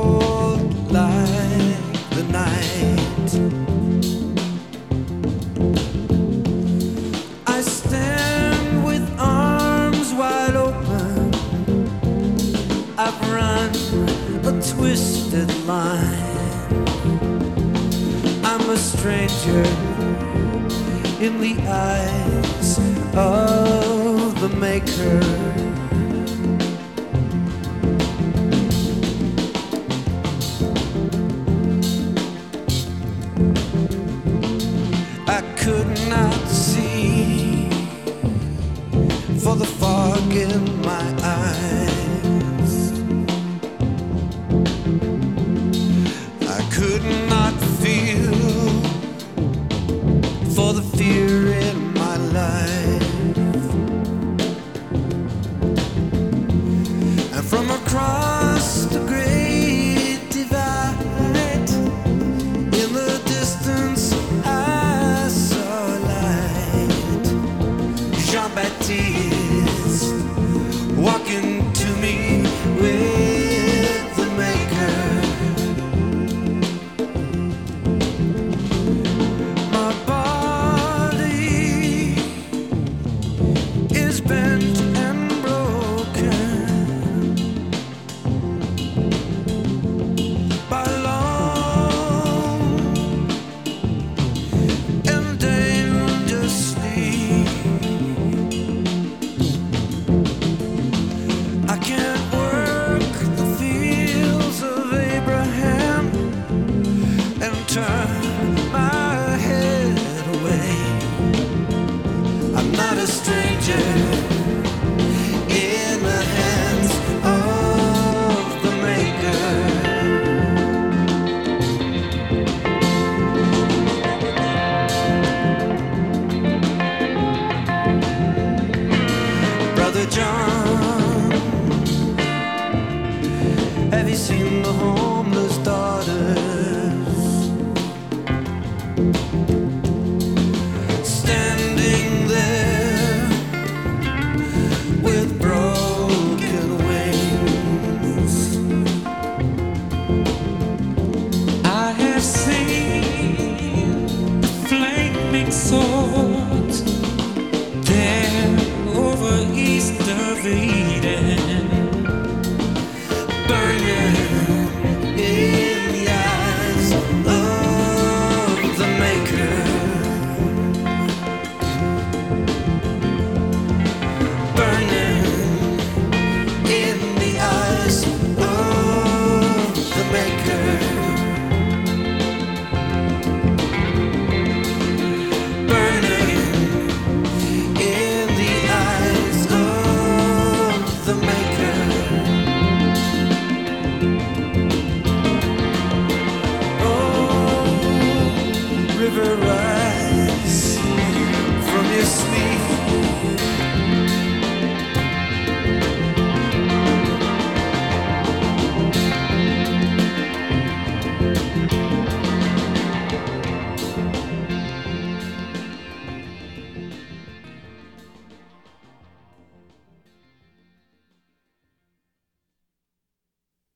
cold like the night. I stand with arms wide open. I've run a twisted line. I'm a stranger in the eyes of the Maker. I could not see for the fog in my eyes. I could not feel for the fear in my life. And from across the great divide, in the distance I saw a light. Jean-Baptiste walking to me with the Maker. My body is bent and broken by long and dangerous sleep. I can't work the fields of Abraham and turn my head away. I'm not a stranger in the hands of the Maker. Brother John, have you seen the homeless daughters standing there with broken wings? I have seen the flaming swords there over east of Eden, Burning in the eyes of the Maker. Burning in the eyes of the Maker. Burning in the eyes of the Maker. Oh, river